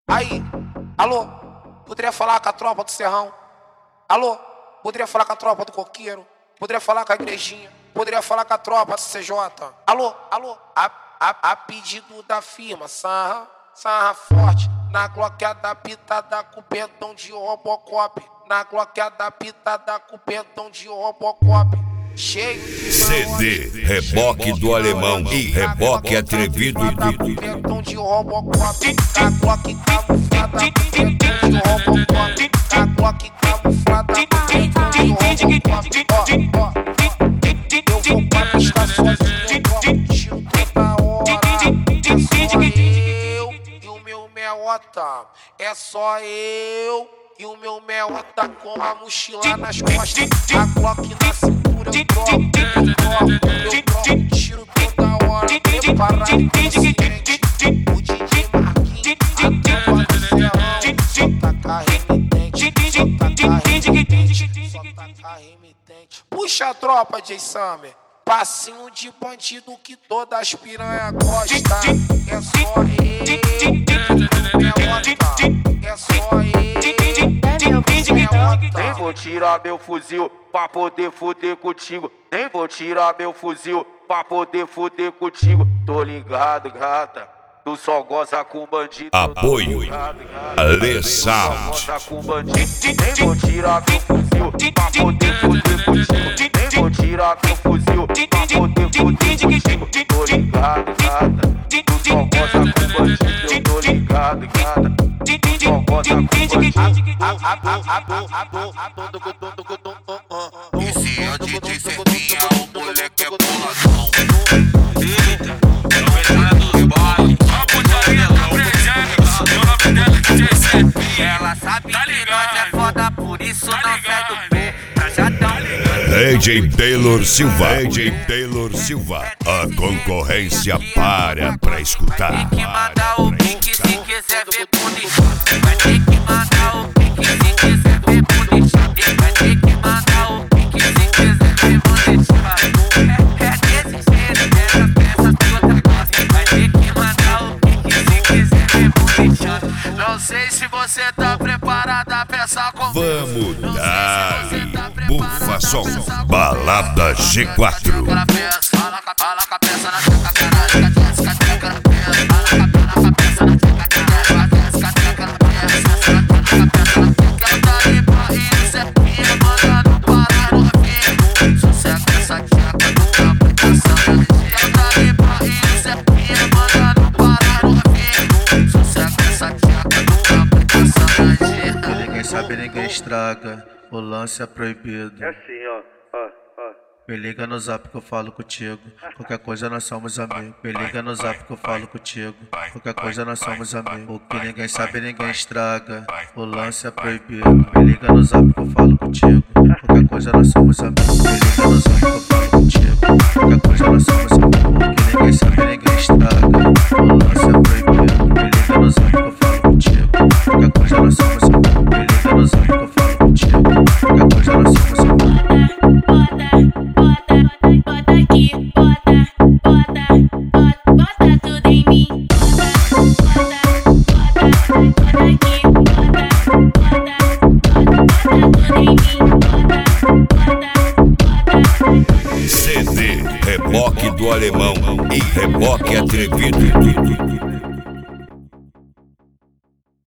Aí, alô, poderia falar com a tropa do Serrão? Alô, poderia falar com a tropa do Coqueiro? Poderia falar com a igrejinha? Poderia falar com a tropa do CJ? Alô, a pedido da firma, sarra forte. Na gloqueada pitada com pentão de Robocop. Na gloqueada pitada com pentão de Robocop. Cheio de CD, reboque do alemão e reboque atrevido do pentão de Robocop. Na glock camuflada com pentão de Robocop. Na glock camuflada com pentão de Robocop. Eu vou pra pista sozinho, tiro toda hora. É só eu e o meu meota com a mochila nas costas, a Glock na cintura, eu troco, tiro toda hora, preparado e consciente. O DJ Marquinhos, a tropa do Serrão, só taca remitente, só taca remitente. Puxa a tropa, J. Summer. Passinho de bandido que todas as piranha gosta. É só é só nem vou tirar meu fuzil pra poder fuder contigo. Nem vou tirar meu fuzil pra poder fuder contigo. Tô ligado, gata, tu só goza com bandido. Apoio Ale Sound. Nem vou tirar meu fuzil pra poder fuder contigo. Nem vou tirar meu fuzil pra poder fuder contigo. Tô ligado, gata, tu só goza com bandido. Eu tô ligado, gata, tu só goza com bandido. Esse é o DJ Serpinha, o moleque é boladão. Eita, novidade do baile. A putaria tá presente, eu na pedra DJ Serpinha. Ela sabe que nós é foda, por isso não sai do pé. Já tão DJ Taylor Silva, a concorrência pra escutar. Tem que mandar o pique se quiser ver bonito. Vai ter que mandar o pique se quiser ver bonito. Vai ter que mandar o pique se quiser ver bonito. É desse jeito, dessas peças que outra gosta. Vai ter que mandar o pique se quiser ver bonito. Não sei se você tá preparada pra essa conversa. Vamos dar bufa som, balada G4. Fala com a peça na teca, caralho, desce teca na peça. Fala com a peça na teca, caralho, desce teca na peça. Fala com a peça na teca, ela tá limpa e isso é minha, mandando parar no refém. Sossega essa teca, nunca aplicação da legenda. Ela tá limpa e isso é minha, mandando parar no refém. Sossega essa teca, nunca aplicação da legenda. Ninguém sabe, ninguém estraga, o lance é proibido. É assim, ó. Me liga no zap que eu falo contigo. Qualquer coisa nós somos amigos. Me liga no zap que eu falo contigo. Qualquer coisa nós somos amigos. O que ninguém sabe, ninguém estraga, o lance é proibido. Me liga no zap que eu falo contigo. Qualquer coisa nós somos amigos. Me liga no zap que eu falo contigo. Qualquer coisa nós somos amigos. O que ninguém sabe, ninguém estraga, o lance é proibido. Me liga no zap que eu falo contigo. Qualquer coisa nós somos amigos. Me liga no zap que eu falo contigo. Qualquer coisa nós somos amigos. Bota aqui, bota tudo em mim. Bota aqui, bota tudo em mim. CD, reboque do alemão e reboque atrevido.